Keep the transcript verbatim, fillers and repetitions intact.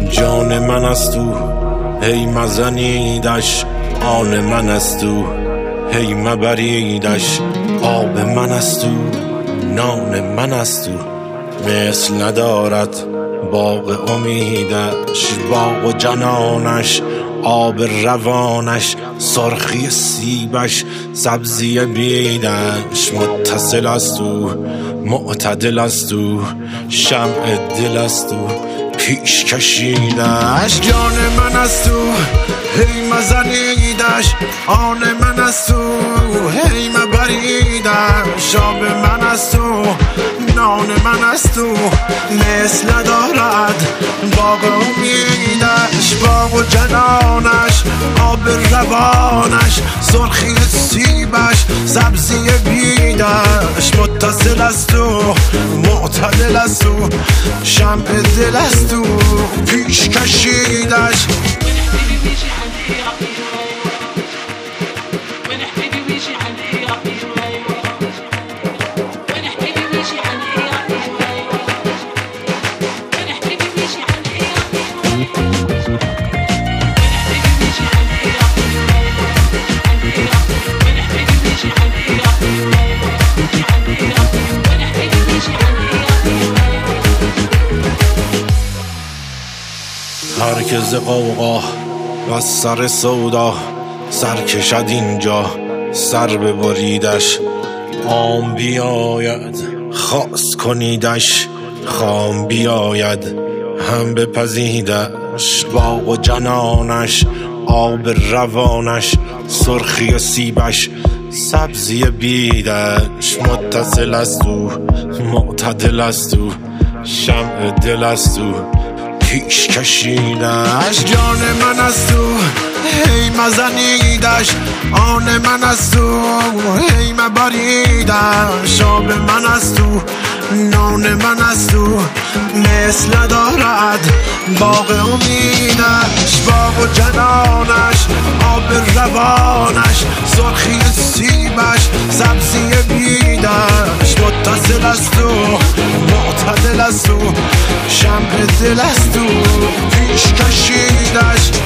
جان من است او هی مزنیدش، آن من است او هی مبریدش، آب من است او نان من است او، مثل ندارد باغ امیدش، باغ و جنانش آب روانش، سرخی سیبش سبزی بیدش، متصل است او معتدل است او، شمع دل است او پیش کشیدش، جان من است او هی مزنیدش، آن من است او هی مبریدش، آب من است او نان من است او، مثل ندارد باغ امیدش، باغ و جنانش آب روانش، سرخی سیبش سبزی بیدش، متصل است او معتدل است او، شمع دل است او پیش کشیدش. هر که ز غوغا و سر سودا سر کشد اینجا سر ببریدش، عام بیاید خاص کنیدش، خام بیاید هم بپزیدش، باغ و جنانش آب روانش، سرخی سیبش سبزی بیدش، متصل است او معتدل است او، شمع دل است او پیش کشیدش، جان من است او هی مزنیدش، آن من است او هی مبریدش، آب من است او نان من است او، مثل ندارد باغ امیدش، باغ و جنانش آب روانش، سرخی سیبش سبزی بیدش، متصل است او معتدل است او، شمع دل است او پیش کشیدش.